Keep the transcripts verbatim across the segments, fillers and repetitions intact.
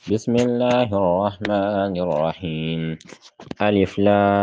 بسم الله الرحمن الرحيم. ألف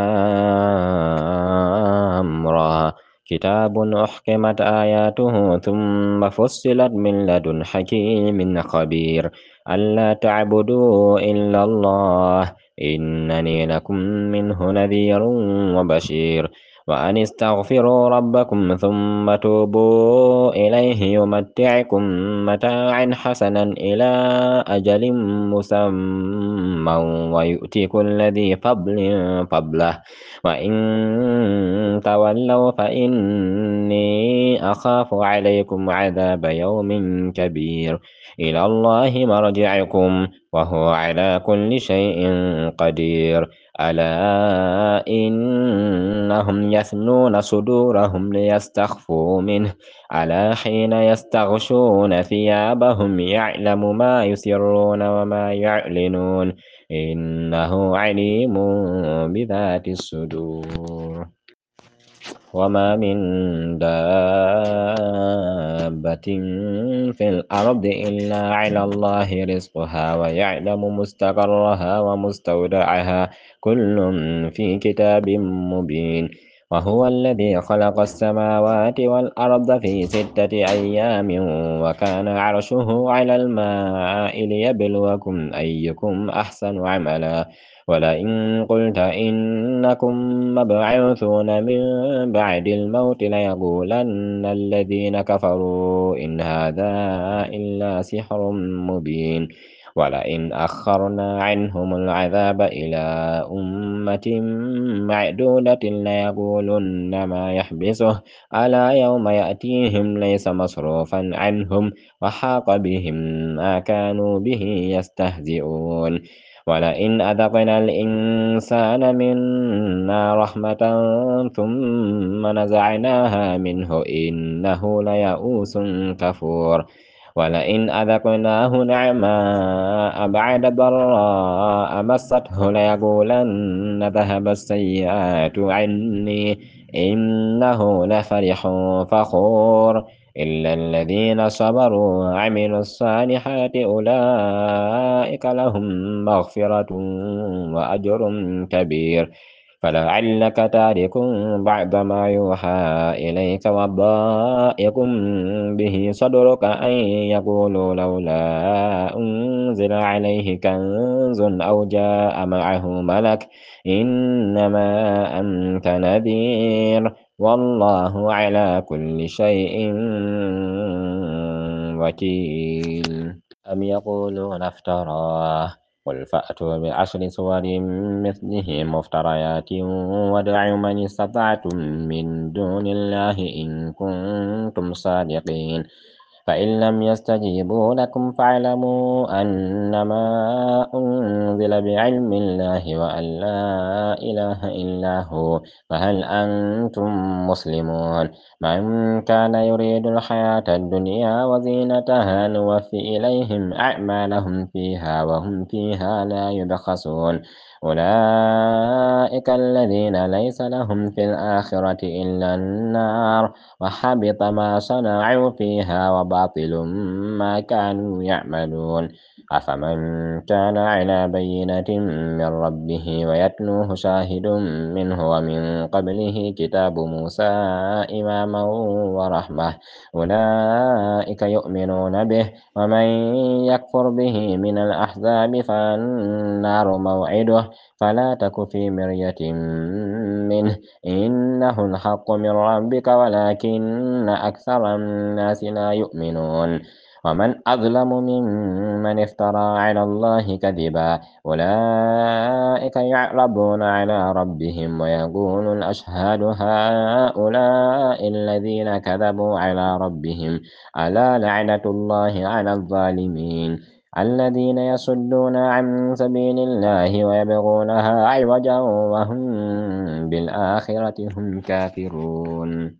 لام را. كتاب أحكمت آياته ثم فصلت من لدن حكيم خبير ألا تعبدوا إلا الله إنني لكم منه نذير وبشير وأن استغفروا ربكم ثم توبوا إليه يمتعكم متاعا حسنا إلى أجل مسمى ويؤتي كل ذي فضل فضله وإن تولوا فإني أخاف عليكم عذاب يوم كبير إلى الله مرجعكم وهو على كل شيء قدير ألا إنهم يثنون صدورهم ليستخفوا منه ألا حين يستغشون ثيابهم يعلم ما يسرون وما يعلنون إنه عليم بذات الصدور وما من دابة في الأرض إلا على الله رزقها ويعلم مستقرها ومستودعها كل في كتاب مبين وهو الذي خلق السماوات والأرض في ستة أيام وكان عرشه على الماء ليبلوكم أيكم أحسن عملا ولئن قلت إنكم مبعوثون من بعد الموت ليقولن الذين كفروا إن هذا إلا سحر مبين ولئن أخرنا عنهم العذاب إلى أمة معدودة ليقولن ما يحبسه ألا يوم يأتيهم ليس مصروفا عنهم وحاق بهم ما كانوا به يستهزئون ولئن أذقنا الإنسان منا رحمة ثم نزعناها منه إنه ليئوس كفور ولئن أذقناه نعماء بعد ضراء مسته ليقولن ذهب السيئات عني إنه لفرح فخور إلا الذين صبروا وعملوا الصالحات أولئك لهم مغفرة وأجر كبير فلعلك تارك بعض ما يوحى إليك وضائق به صدرك أن يقولوا لولا أنزل عليه كنز أو جاء معه ملك إنما أنت نذير والله على كل شيء وكيل أم يقولون افتراه قل فأتوا بعشر سور مثله مفتريات وادعوا من استطعتم من دون الله إن كنتم صادقين فإن لم يستجيبوا لكم فاعلموا أنما أنزل بعلم الله وأن لا إله إلا هو فهل أنتم مسلمون من كان يريد الحياة الدنيا وزينتها نوفي إليهم أعمالهم فيها وهم فيها لا يبخسون أولئك الذين ليس لهم في الآخرة إلا النار وحبط ما صنعوا فيها وباطل ما كانوا يعملون أفمن كان على بينة من ربه ويتلوه شاهد منه ومن قبله كتاب موسى إماما ورحمة أولئك يؤمنون به ومن يكفر به من الأحزاب فالنار موعده فلا تك في مرية منه إنه الحق من ربك ولكن أكثر الناس لا يؤمنون ومن أظلم ممن افترى على الله كذبا أولئك يعرضون على ربهم ويقول الأشهاد هؤلاء الذين كذبوا على ربهم ألا لعنة الله على الظالمين الذين يصدون عن سبيل الله ويبغونها عوجا وهم بالآخرة هم كافرون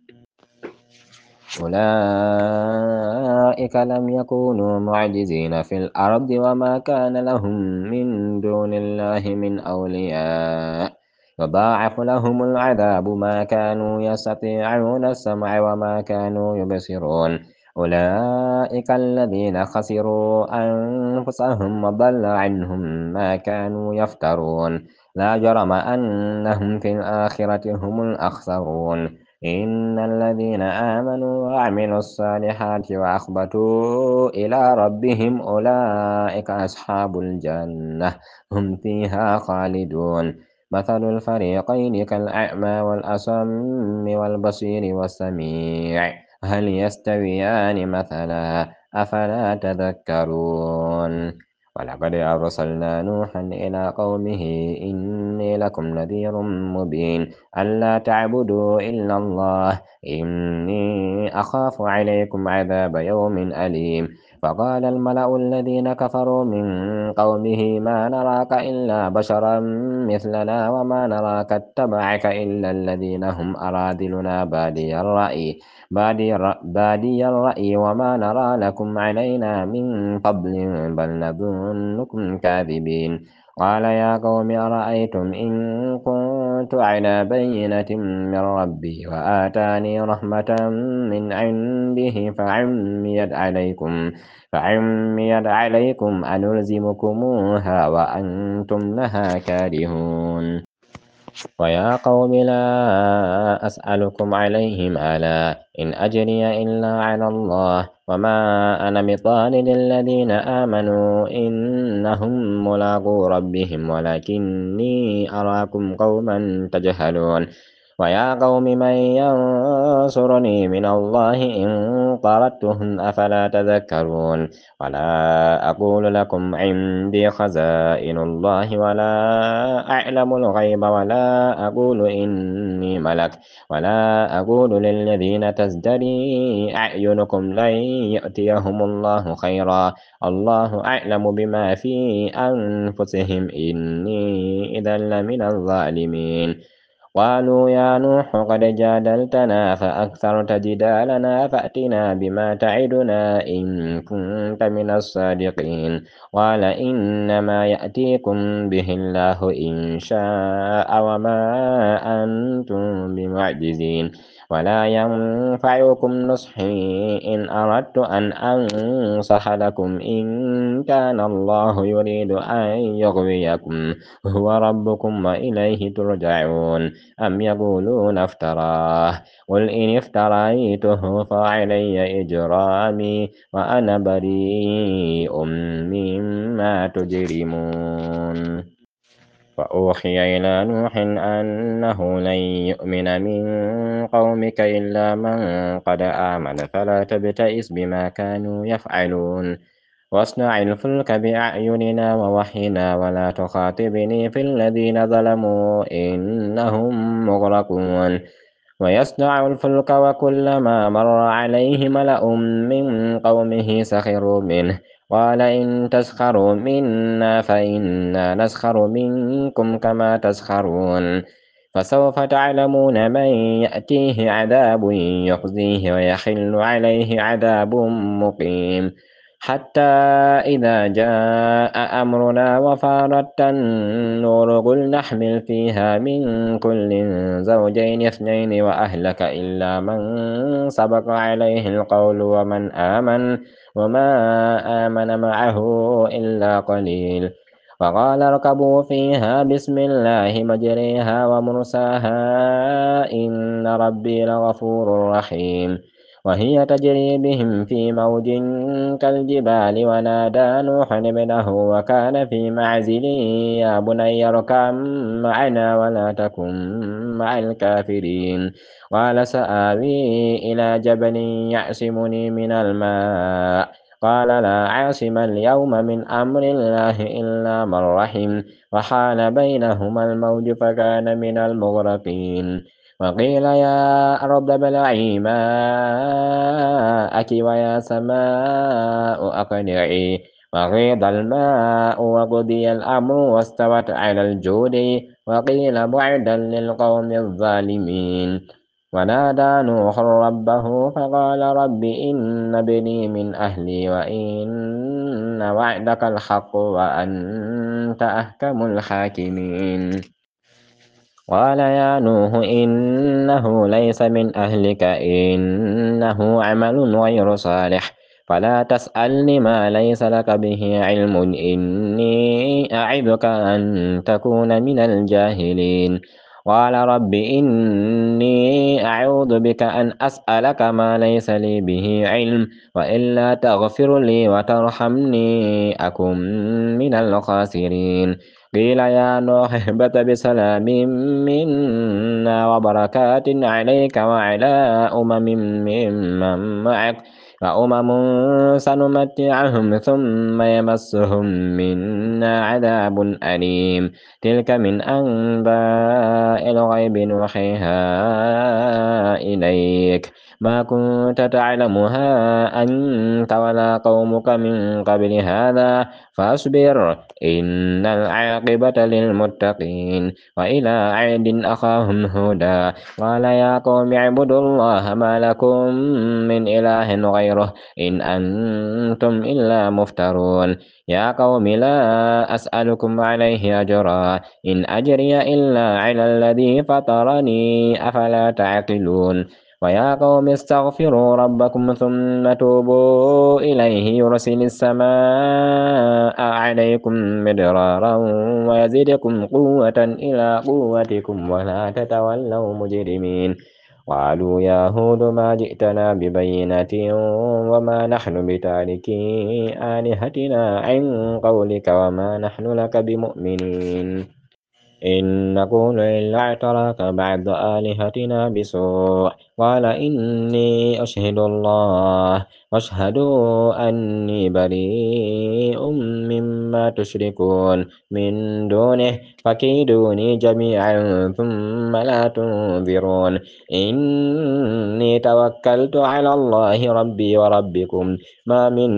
أولئك لم يكونوا معجزين في الأرض وما كان لهم من دون الله من أولياء يضاعف لهم العذاب ما كانوا يستطيعون السمع وما كانوا يبصرون أولئك الذين خسروا أنفسهم وضل عنهم ما كانوا يفترون لا جرم أنهم في الآخرة هم الأخسرون إن الذين آمنوا وعملوا الصالحات وأخبتوا إلى ربهم أولئك أصحاب الجنة هم فيها خالدون مثل الفريقين كالأعمى والأصم والبصير والسميع هل يستويان مثلا أفلا تذكرون ولقد أرسلنا نوحا إلى قومه إني لكم نذير مبين ألا تعبدوا إلا الله إني أخاف عليكم عذاب يوم أليم فقال الملأ الذين كفروا من قومه ما نراك إلا بشرا مثلنا وما نراك اتبعك إلا الذين هم أراذلنا بادي الرأي بادي الر- بادي الرأي وما نرى لكم علينا من فضل بل نظنكم كاذبين قال يا قوم أرأيتم إن كنت على بينة من ربي وآتاني رحمة من عنده فعميت عليكم فعميت عليكم أنلزمكموها وأنتم لها كارهون ويا قوم لا أسألكم عليه مالا إن أجري إلا على الله وما أنا بطارد الذين آمنوا إنهم ملاقو ربهم ولكني أراكم قوما تجهلون ويا قوم من ينصرني من الله إن طردتهم أفلا تذكرون ولا أقول لكم عندي خزائن الله ولا أعلم الغيب ولا أقول إني ملك ولا أقول للذين تزدري أعينكم لن يأتيهم الله خيرا الله أعلم بما في أنفسهم إني إذا لمن الظالمين قالوا يا نوح قد جادلتنا فأكثرت جدالنا فأتنا بما تعدنا إن كنت من الصادقين قال إنما يأتيكم به الله إن شاء وما أنتم بمعجزين ولا ينفعكم نصحي إن أردت أن أنصح لكم إن كان الله يريد أن يغويكم هو ربكم وإليه ترجعون أم يقولون افتراه قل إن افتريته فعلي إجرامي وأنا بريء مما تجرمون وأوحي إلى نوح أنه لن يؤمن من قومك إلا من قد آمن فلا تبتئس بما كانوا يفعلون واصنع الفلك بأعيننا ووحينا ولا تخاطبني في الذين ظلموا إنهم مغرقون ويصنع الفلك وكلما مر عليه ملأ من قومه سخروا منه قال إن تسخروا منا فإنا نسخر منكم كما تسخرون فسوف تعلمون من يأتيه عذاب يخزيه ويحل عليه عذاب مقيم حتى إذا جاء أمرنا وفارت النور قل نحمل فيها من كل زوجين اثنين وأهلك إلا من سبق عليه القول ومن آمن وما آمن معه إلا قليل وقال اركبوا فيها بسم الله مجريها ومرساها إن ربي لغفور رحيم وهي تجري بهم في موج كالجبال ونادى نوح ابنه وكان في معزل يا بني اركب معنا ولا تكن مع الكافرين قال سآوي إلى جبل يعصمني من الماء قال لا عاصم اليوم من أمر الله إلا من رحم وحال بينهما الموج فكان من المغرقين وقيل يا أرض ابلعي ماءك ويا سماء أقلعي وغيض الماء وقضي الأمر واستوت على الجود وقيل بعدا للقوم الظالمين ونادى نوح ربه فقال رب إن ابني من أهلي وإن وعدك الحق وأنت أحكم الحاكمين قال يا نوح إنه ليس من أهلك إنه عمل غير صالح فلا تسألني ما ليس لك به علم إني أعظك أن تكون من الجاهلين قال رب إني أعوذ بك أن أسألك ما ليس لي به علم وإلا تغفر لي وترحمني أكن من الخاسرين قيل يا نوح اهبط بسلام منا وبركات عليك وعلى أمم ممن معك وأمم سنمتعهم ثم يمسهم منا عذاب أليم تلك من أنباء الغيب نوحيها إليك ما كنت تعلمها أنت ولا قومك من قبل هذا فاصبر إن العاقبة للمتقين وإلى عاد أخاهم هودا قال يا قوم اعبدوا الله ما لكم من إله غيره إن أنتم إلا مفترون يا قوم لا أسألكم عليه أجرا إن أجري إلا على الذي فطرني أفلا تعقلون ويا قوم استغفروا ربكم ثم توبوا إليه يرسل السماء عليكم مدرارا ويزدكم قوة إلى قوتكم ولا تتولوا مجرمين قالوا يا هود ما جئتنا ببينة وما نحن بتاركي آلهتنا عن قولك وما نحن لك بمؤمنين إن نقول إلا اعتراك بعد آلهتنا بسوء قال إني أشهد الله واشهدوا أني بريء مما تشركون من دونه فكيدوني جميعا ثم لا تنظرون إني توكلت على الله ربي وربكم ما من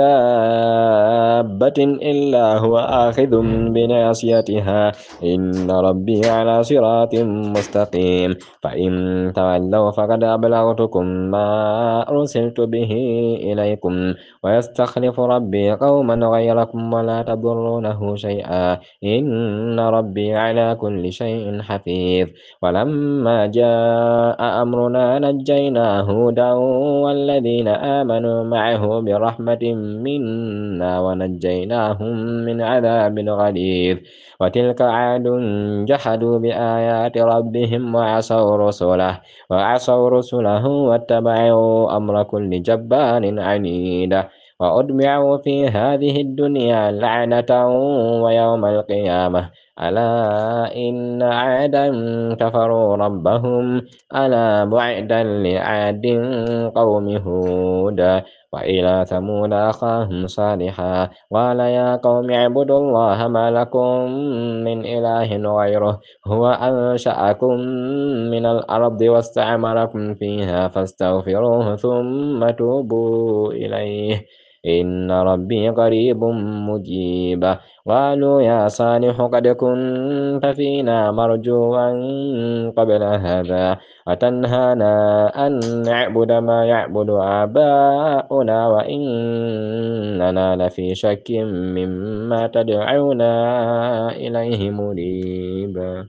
دابة إلا هو آخذ بناصيتها إن ربي على صراط مستقيم فإن تولوا فقد أبلغتكم ما أرسلت به إليكم ويستخلف ربي قوما غيركم ولا تضرونه شيئا إن ربي على كل شيء حفيظ ولما جاء أمرنا نجينا هودا والذين آمنوا معه برحمة منا ونجيناهم من عذاب غليظ وتلك عاد جحدوا بآيات ربهم وعصوا رسله وعصوا رسله واتبعوا أمر كل جبار عنيد وأتبعوا في هذه الدنيا لعنة ويوم القيامة ألا إن عادا كفروا ربهم ألا بعدا لعاد قوم هود وإلى ثمود أخاهم صالحا قال يا قوم اعبدوا الله ما لكم من إله غيره هو أنشأكم من الأرض واستعمركم فيها فاستغفروه ثم توبوا إليه إن ربي قريب مجيب قالوا يا صالح قد كنت فينا مرجوا قبل هذا أتنهانا أن نعبد ما يعبد آباؤنا وإننا لفي شك مما تدعونا إليه مريب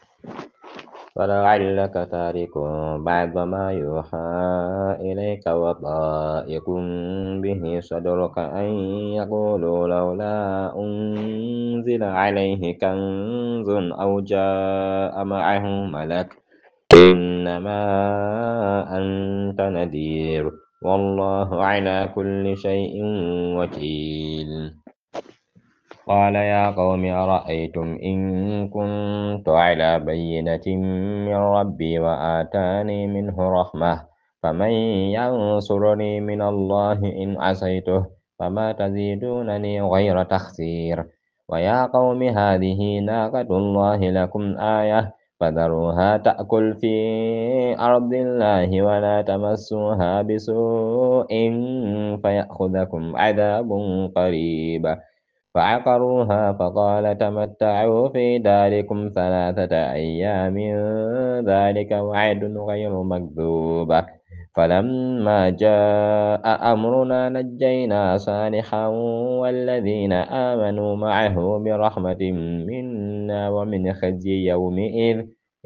فلعلك تارك بعض ما يوحى إليك وضائق به صدرك أن يقولوا لولا أنزل عليه كنز أو جاء معه ملك إنما أنت نذير والله على كل شيء وكيل قال يا قوم أرأيتم إن كنت على بينة من ربي وآتاني منه رحمة فمن ينصرني من الله إن عصيته فما تزيدونني غير تخسير ويا قوم هذه ناقة الله لكم آية فذروها تأكل في أرض الله ولا تمسوها بسوء فيأخذكم عذاب قريب فعقروها فقال تمتعوا في داركم ثلاثة أيام ذلك وعد غير مكذوب فلما جاء أمرنا نجينا صالحا والذين آمنوا معه برحمة منا ومن خزي يومئذ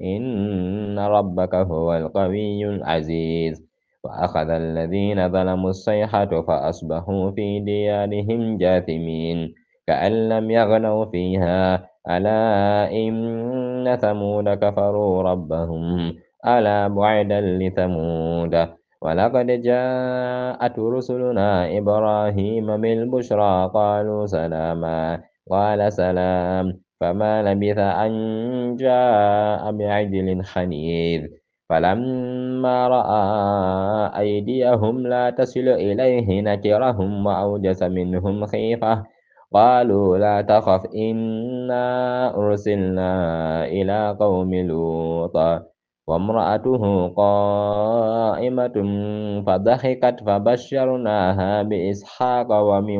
إن ربك هو القوي العزيز. وأخذ الذين ظلموا الصيحة فأصبحوا في ديارهم جاثمين كأن لم يغنوا فيها ألا إن ثمود كفروا ربهم ألا بعدا لثمود. ولقد جاءت رسلنا إبراهيم بالبشرى قالوا سلاما قال سلام فما لبث أن جاء بعجل حنيذ. فلما رأى أيديهم لا تصل إليه نكرهم وأوجس منهم خيفة قالوا لا تخف إنا أرسلنا إلى قوم لوط وامرأته قائمة فضحكت فبشرناها بإسحاق ومن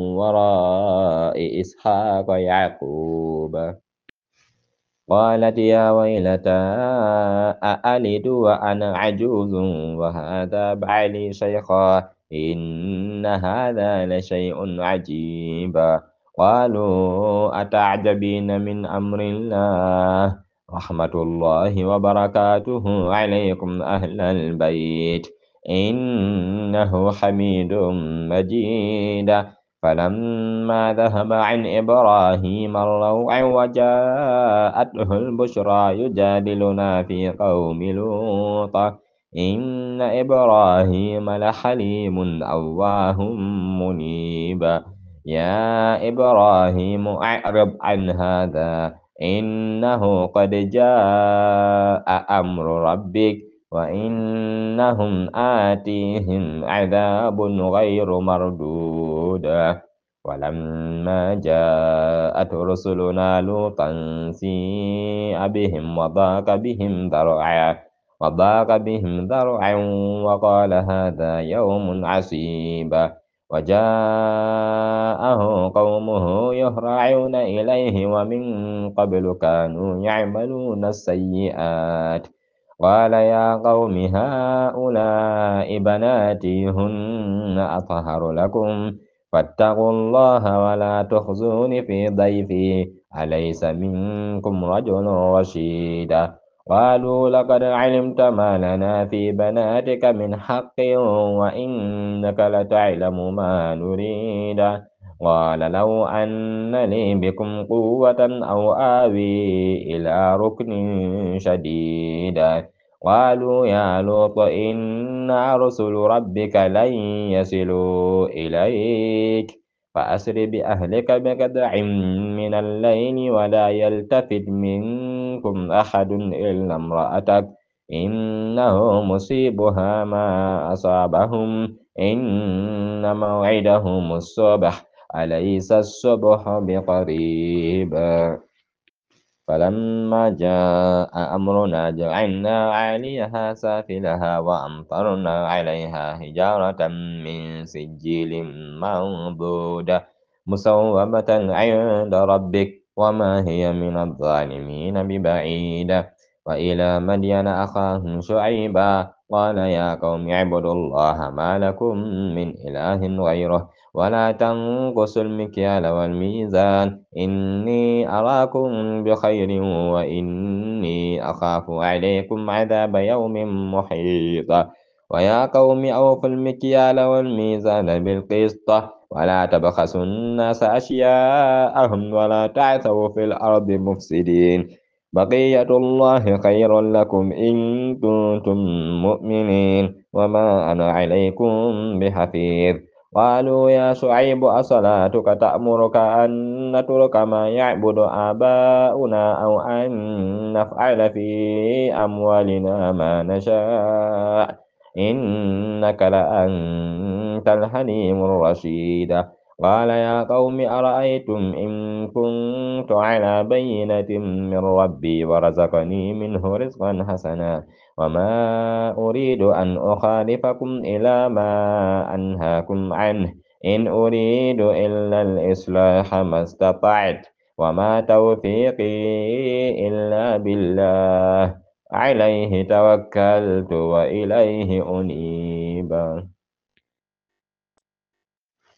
وراء إسحاق يعقوب. قالت يا ويلتى أألد وأنا عجوز وهذا بعلي شيخا إن هذا لشيء عجيب. قالوا أتعجبين من أمر الله رحمة الله وبركاته عليكم أهل البيت إنه حميد مجيد. فلما ذهب عن إبراهيم الروع وجاءته البشرى يجادلنا في قوم لوط إن إبراهيم لحليم أواه منيب. يا إبراهيم أعرض عن هذا إنه قد جاء أمر ربك وإنهم آتيهم عذاب غير مردود. ولما جاءت رسلنا لوطا سيء بهم وضاق بهم ذرعا وضاق بهم ذرعا وقال هذا يوم عصيب. وجاءه قومه يهرعون إليه ومن قبل كانوا يعملون السيئات قال يا قوم هؤلاء بناتي هن أطهر لكم فاتقوا الله ولا تخزون في ضيفي أليس منكم رجل رشيد. قالوا لقد علمت ما لنا في بناتك من حق وإنك لتعلم ما نريد. قال لو أن لي بكم قوة أو آوي إلى ركن شديد. قالوا يا لوط إنا رسل ربك لن يصلوا إليك فأسر بأهلك بقطع من الليل ولا يلتفت منكم أحد إلا امرأتك إنه مصيبها ما أصابهم إن موعدهم الصبح أليس الصبح بقريب. فلما جاء أمرنا جعلنا عاليها سافلها وأمطرنا عليها حجارة من سجيل منضود مسومة عند ربك وما هي من الظالمين ببعيد. وإلى مدين أخاهم شعيبا قال يا قوم اعبدوا الله ما لكم من إله غيره ولا تنقصوا المكيال والميزان إني أراكم بخير وإني أخاف عليكم عذاب يوم محيط. ويا قوم أوفوا المكيال والميزان بالقسط ولا تبخسوا الناس أشياءهم ولا تعثوا في الأرض مفسدين بقية الله خير لكم إن كنتم مؤمنين وما أنا عليكم بحفيظ. قالوا يا شعيب أصلاتك تأمرك أن نترك ما يعبد آباؤنا أو أن نفعل في أموالنا ما نشاء إنك لأنت الحليم الرشيد. قال يا قوم أرأيتم إن كنت على بينة من ربي ورزقني منه رزقا حسنا وما أريد أن أخالفكم إلى ما أنهاكم عنه إن أريد إلا الإصلاح ما استطعت وما توفيقي إلا بالله عليه توكلت وإليه أنيب.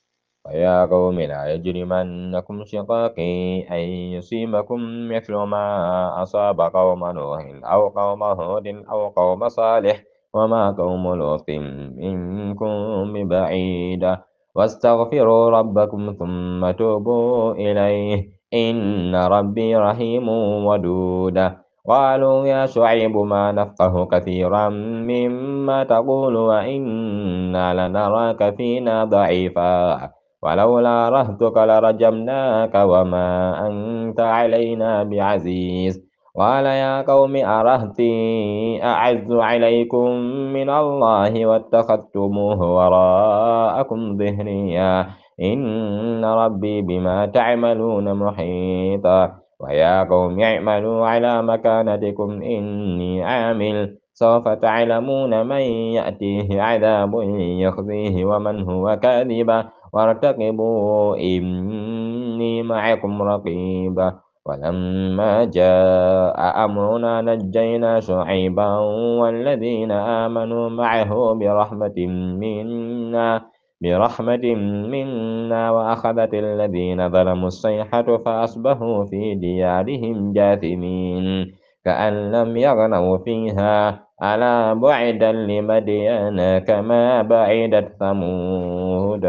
ويا قوم لا يجرمنكم شقاقي أن يصيبكم مثل ما أصاب قوم نوح أو قوم هود أو قوم صالح وما قوم لوط منكم ببعيد واستغفروا ربكم ثم توبوا إليه إن ربي رحيم ودود قالوا يا شعيب ما نفقه كثيرا مما تقول وإنا لنراك فينا ضعيفا ولولا رهتك لرجمناك وما أنت علينا بعزيز قال يا قوم أرهتي أعز عليكم من الله واتخذتموه وراءكم ظهريا إن ربي بما تعملون محيطا ويا قوم اعملوا على مكانتكم إني عامل سوف تعلمون من يأتيه عذاب يخزيه ومن هو كاذب وارتقبوا إني معكم رقيب ولما جاء أمرنا نجينا شعيبا والذين آمنوا معه برحمة منا برحمة منا وأخذت الذين ظلموا الصيحة فأصبحوا في ديارهم جاثمين كأن لم يغنوا فيها ألا بعدا لمدين كما بعدت ثمود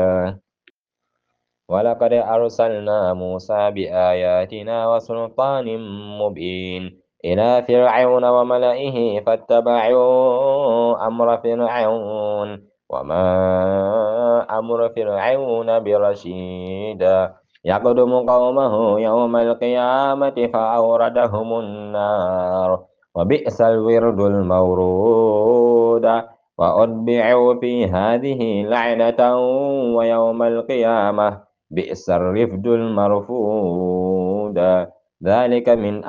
ولقد أرسلنا موسى بآياتنا وسلطان مبين إلى فرعون وملئه فاتبعوا أمر فرعون وما أمر فرعون برشيد يقدم قومه يوم القيامة فأوردهم النار وبئس الورد المورود وأتبعوا في هذه لعنة ويوم القيامة بئس الرفد المرفود ذلك من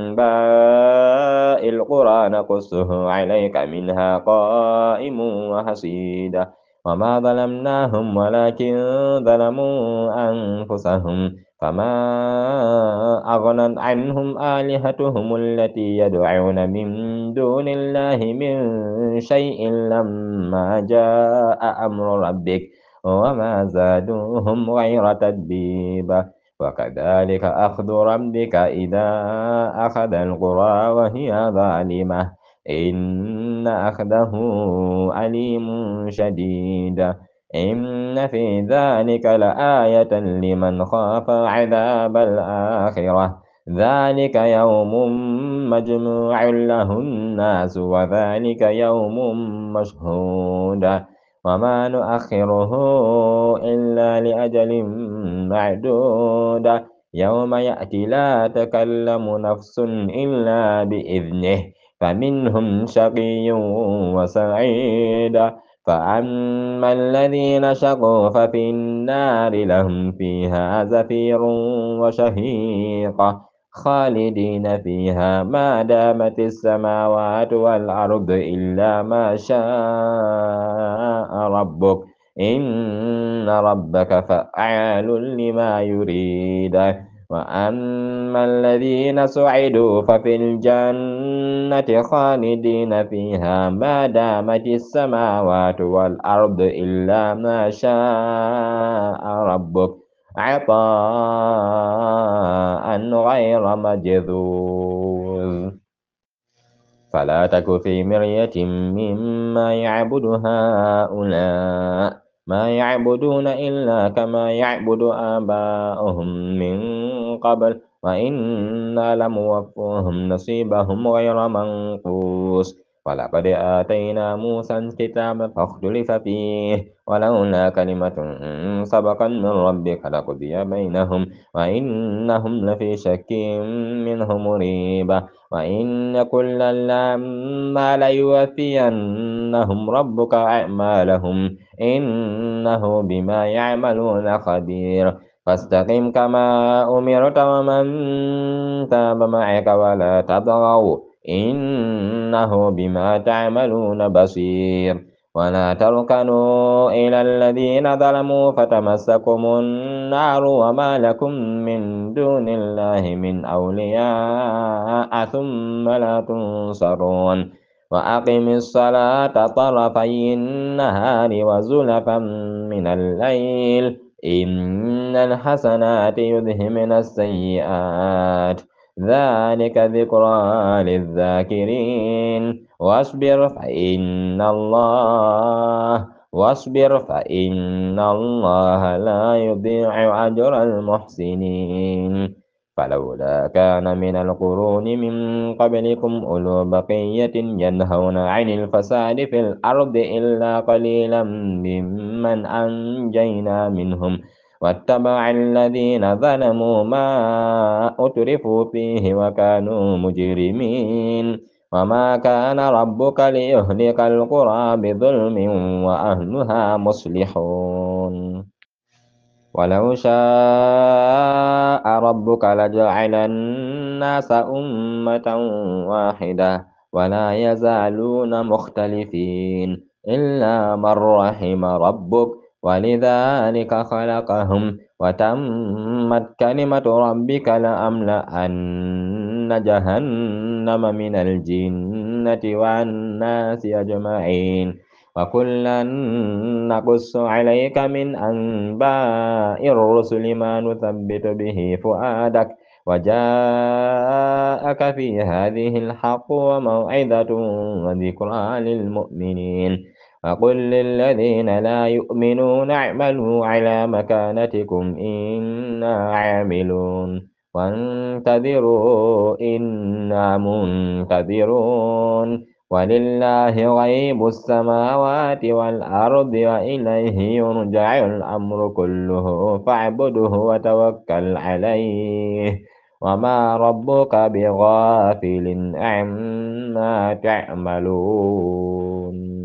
أنباء القرى نقصه عليك منها قائم وحصيد وما ظلمناهم ولكن ظلموا أنفسهم فما أغنت عنهم آلهتهم التي يدعون من دون الله من شيء لما جاء أمر ربك وما زادوهم غير تتبيب وكذلك أخذ ربك إذا أخذ القرى وهي ظالمة إن أخذه أليم شديد إن في ذلك لآية لمن خاف عذاب الآخرة ذلك يوم مجموع له الناس وذلك يوم مشهود وما نؤخره إلا لأجل معدود يوم يأتي لا تكلم نفس إلا بإذنه فمنهم شقي وسعيد فأما الذين شقوا ففي النار لهم فيها زفير وشهيق خالدين فيها ما دامت السماوات والأرض إلا ما شاء ربك إن ربك فعال لما يريد وأما الذين سعدوا ففي الجنة خالدين فيها ما دامت السماوات والأرض إلا ما شاء ربك عطاء غير مجذوذ فلا تك في مرية مما يعبد هؤلاء ما يعبدون إلا كما يعبد آباؤهم من قبل وإنا لموفوهم نصيبهم غير منقوص ولقد آتينا موسى الكتاب فاختلف فيه ولولا كلمة سبقت من ربك لقضي بينهم وإنهم لفي شك منه مريب وإن كلا لما ليوفينهم ربك أعمالهم إنه بما يعملون خبير فاستقم كما أمرت ومن تاب معك ولا تطغوا إنه بما تعملون بصير ولا تركنوا إلى الذين ظلموا فتمسكم النار وما لكم من دون الله من أولياء ثم لا تنصرون وأقم الصلاة طرفي النهار وزلفا من الليل إن الحسنات يذهبن السيئات ذلك ذكرى للذاكرين واصبر فإن الله واصبر فإن الله لا يضيع أجر المحسنين فلولا كان من القرون من قبلكم أولو بقية ينهون عن الفساد في الأرض إلا قليلا ممن أنجينا منهم واتبع الذين ظلموا ما أترفوا فيه وكانوا مجرمين وما كان ربك ليهلك القرى بظلم وأهلها مصلحون ولو شاء ربك لجعل الناس أمة واحدة ولا يزالون مختلفين إلا من رحم ربك ولذلك خلقهم وتمت كلمة ربك لأملأن جهنم من الجنة والناس أجمعين وكلا نقص عليك من أنباء الرسل ما نثبت به فؤادك وجاءك في هذه الحق وموعظة وذكرى للمؤمنين وقل للذين لا يؤمنون اعملوا على مكانتكم إنا عاملون وانتظروا إنا منتظرون ولله غيب السماوات والأرض وإليه يرجع الأمر كله فاعبده وتوكل عليه وما ربك بغافل عما تعملون